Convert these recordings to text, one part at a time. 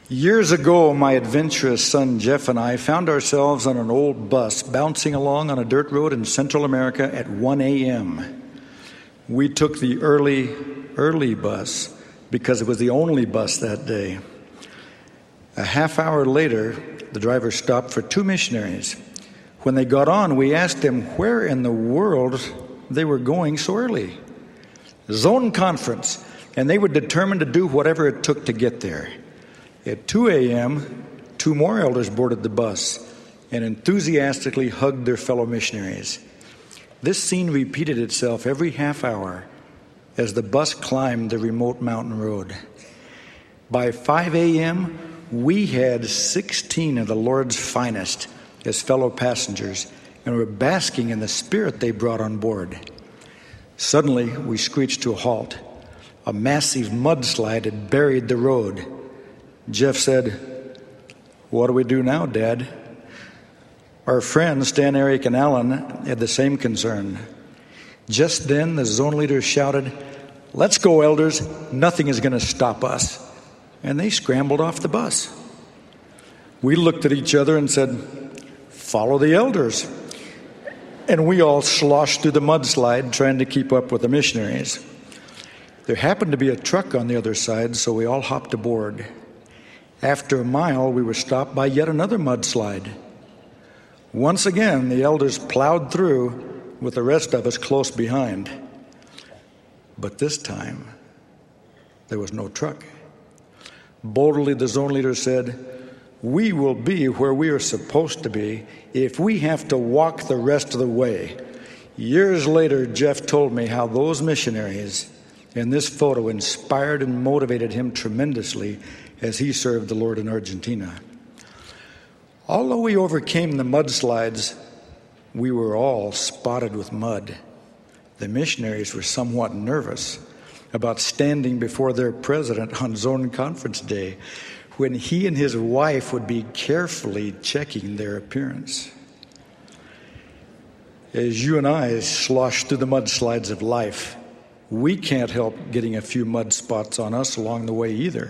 Years ago, my adventurous son Jeff and I found ourselves on an old bus bouncing along on a dirt road in Central America at 1 a.m. We took the early bus because it was the only bus that day. A half hour later, the driver stopped for two missionaries. When they got on, we asked them where in the world they were going so early. Zone conference, and they were determined to do whatever it took to get there. At 2 a.m., two more elders boarded the bus and enthusiastically hugged their fellow missionaries. This scene repeated itself every half hour as the bus climbed the remote mountain road. By 5 a.m., we had 16 of the Lord's finest as fellow passengers and were basking in the spirit they brought on board. Suddenly, we screeched to a halt. A massive mudslide had buried the road. Jeff said, "What do we do now, Dad?" Our friends, Stan, Eric, and Alan, had the same concern. Just then, the zone leader shouted, "Let's go, elders. Nothing is going to stop us." And they scrambled off the bus. We looked at each other and said, "Follow the elders." And we all sloshed through the mudslide trying to keep up with the missionaries. There happened to be a truck on the other side, so we all hopped aboard. After a mile, we were stopped by yet another mudslide. Once again, the elders plowed through with the rest of us close behind. But this time, there was no truck. Boldly, the zone leader said, "We will be where we are supposed to be if we have to walk the rest of the way." Years later, Jeff told me how those missionaries in this photo inspired and motivated him tremendously as he served the Lord in Argentina. Although we overcame the mudslides, we were all spotted with mud. The missionaries were somewhat nervous about standing before their president on Zone Conference Day when he and his wife would be carefully checking their appearance. As you and I slosh through the mudslides of life, we can't help getting a few mud spots on us along the way either.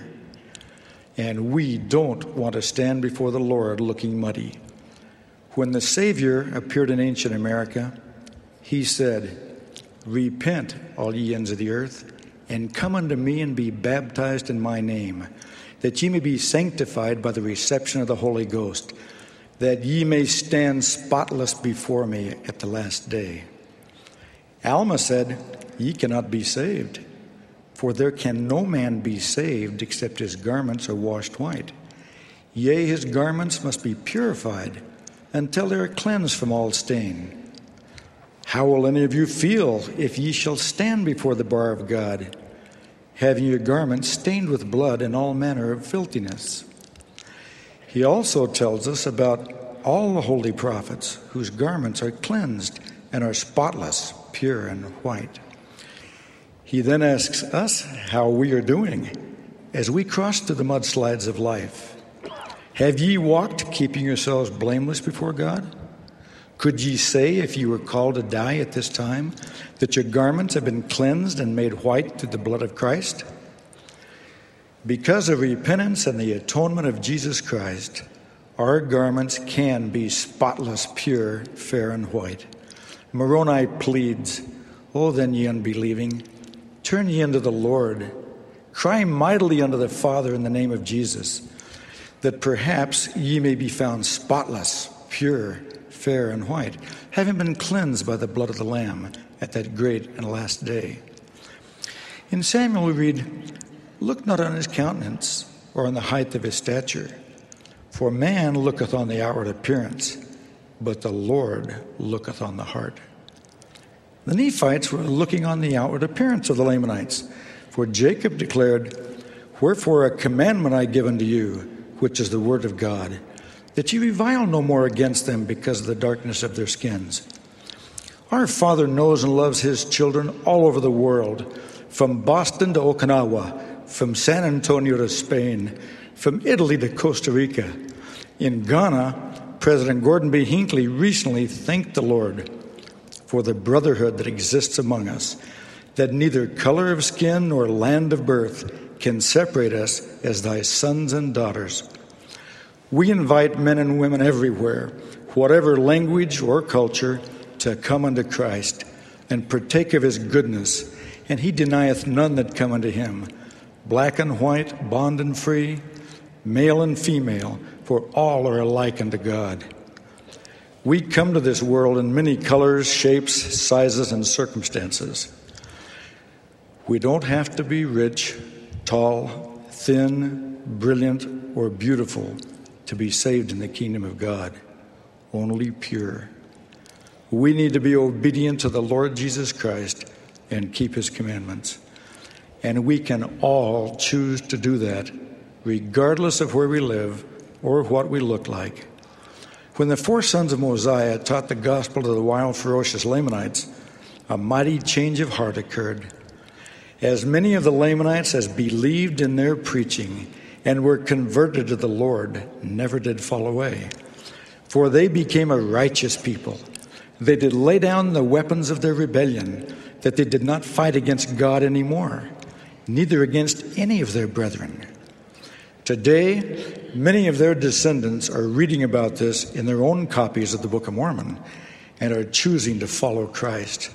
And we don't want to stand before the Lord looking muddy. When the Savior appeared in ancient America, he said, "Repent, all ye ends of the earth, and come unto me and be baptized in my name, that ye may be sanctified by the reception of the Holy Ghost, that ye may stand spotless before me at the last day." Alma said, "Ye cannot be saved, for there can no man be saved except his garments are washed white. Yea, his garments must be purified until they are cleansed from all stain. How will any of you feel if ye shall stand before the bar of God, having your garments stained with blood and all manner of filthiness?" He also tells us about all the holy prophets whose garments are cleansed and are spotless, pure, and white. He then asks us how we are doing as we cross through the mudslides of life. Have ye walked keeping yourselves blameless before God? Could ye say, if you were called to die at this time, that your garments have been cleansed and made white through the blood of Christ? Because of repentance and the atonement of Jesus Christ, our garments can be spotless, pure, fair, and white. Moroni pleads, "O then, ye unbelieving, turn ye unto the Lord. Cry mightily unto the Father in the name of Jesus, that perhaps ye may be found spotless, pure, fair, and white, having been cleansed by the blood of the Lamb at that great and last day." In Samuel we read, "Look not on his countenance, or on the height of his stature, for man looketh on the outward appearance, but the Lord looketh on the heart." The Nephites were looking on the outward appearance of the Lamanites, for Jacob declared, "Wherefore a commandment I give unto you, which is the word of God, that ye revile no more against them because of the darkness of their skins." Our Father knows and loves his children all over the world, from Boston to Okinawa, from San Antonio to Spain, from Italy to Costa Rica. In Ghana, President Gordon B. Hinckley recently thanked the Lord for the brotherhood that exists among us, that neither color of skin nor land of birth can separate us as thy sons and daughters. We invite men and women everywhere, whatever language or culture, to come unto Christ and partake of his goodness. And he denieth none that come unto him, black and white, bond and free, male and female, for all are alike unto God. We come to this world in many colors, shapes, sizes, and circumstances. We don't have to be rich, tall, thin, brilliant, or beautiful to be saved in the kingdom of God. Only pure. We need to be obedient to the Lord Jesus Christ and keep his commandments. And we can all choose to do that, regardless of where we live or what we look like. When the 4 sons of Mosiah taught the gospel to the wild, ferocious Lamanites, a mighty change of heart occurred. As many of the Lamanites as believed in their preaching and were converted to the Lord never did fall away. For they became a righteous people. They did lay down the weapons of their rebellion, that they did not fight against God anymore, neither against any of their brethren. Today, many of their descendants are reading about this in their own copies of the Book of Mormon and are choosing to follow Christ.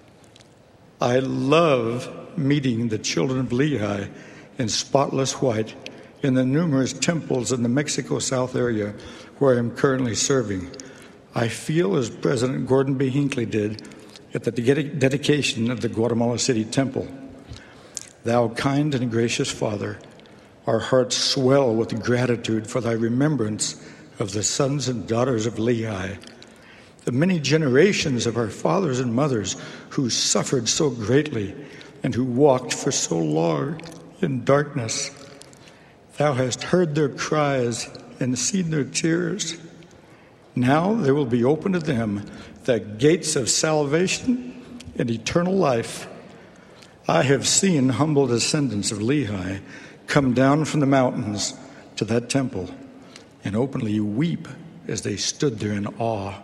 I love meeting the children of Lehi in spotless white in the numerous temples in the Mexico South area where I am currently serving. I feel as President Gordon B. Hinckley did at the dedication of the Guatemala City Temple. Thou kind and gracious Father, our hearts swell with gratitude for thy remembrance of the sons and daughters of Lehi, the many generations of our fathers and mothers who suffered so greatly and who walked for so long in darkness. Thou hast heard their cries and seen their tears. Now there will be open to them the gates of salvation and eternal life. I have seen humble descendants of Lehi come down from the mountains to that temple and openly weep as they stood there in awe.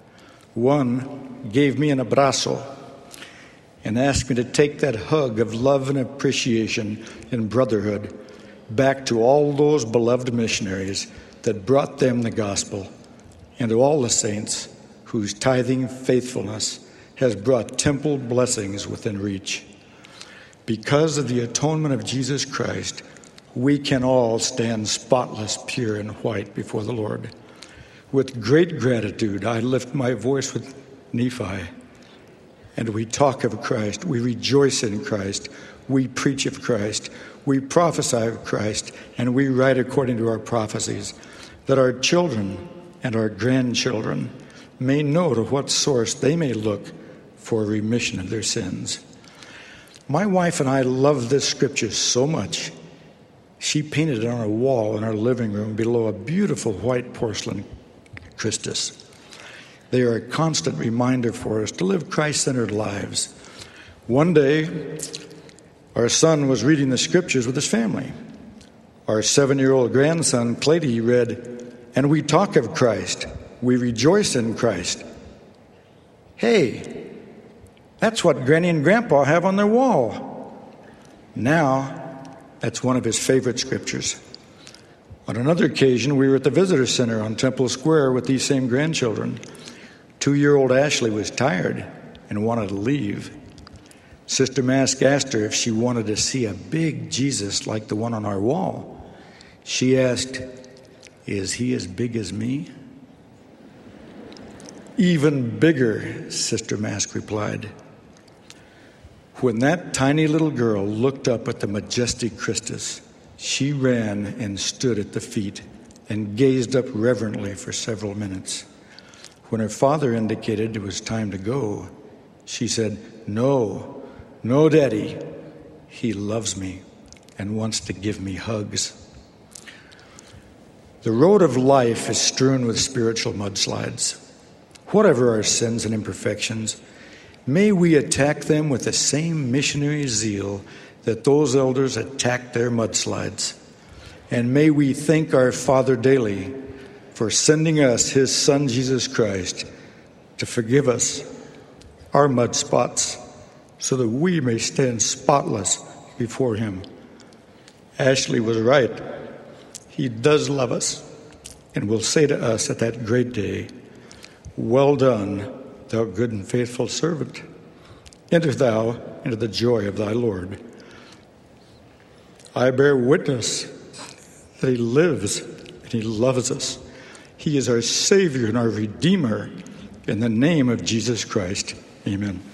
One gave me an abrazo and asked me to take that hug of love and appreciation and brotherhood back to all those beloved missionaries that brought them the gospel, and to all the saints whose tithing faithfulness has brought temple blessings within reach. Because of the atonement of Jesus Christ, we can all stand spotless, pure, and white before the Lord. With great gratitude, I lift my voice with Nephi, and we talk of Christ, we rejoice in Christ, we preach of Christ, we prophesy of Christ, and we write according to our prophecies, that our children and our grandchildren may know to what source they may look for remission of their sins. My wife and I love this scripture so much, she painted it on a wall in our living room below a beautiful white porcelain Christus. They are a constant reminder for us to live Christ-centered lives. One day, our son was reading the scriptures with his family. Our 7-year-old grandson, Clady, read, "And we talk of Christ. We rejoice in Christ." Hey, that's what Granny and Grandpa have on their wall. Now, that's one of his favorite scriptures. On another occasion, we were at the visitor center on Temple Square with these same grandchildren. 2-year-old Ashley was tired and wanted to leave. Sister Mask asked her if she wanted to see a big Jesus like the one on our wall. She asked, "Is he as big as me?" "Even bigger," Sister Mask replied. When that tiny little girl looked up at the majestic Christus, she ran and stood at the feet and gazed up reverently for several minutes. When her father indicated it was time to go, she said, No, Daddy. He loves me and wants to give me hugs." The road of life is strewn with spiritual mudslides. Whatever our sins and imperfections, may we attack them with the same missionary zeal that those elders attacked their mudslides. And may we thank our Father daily for sending us his Son, Jesus Christ, to forgive us our mud spots so that we may stand spotless before him. Ashley was right. He does love us and will say to us at that great day, "Well done, thou good and faithful servant. Enter thou into the joy of thy Lord." I bear witness that he lives and he loves us. He is our Savior and our Redeemer. In the name of Jesus Christ, amen.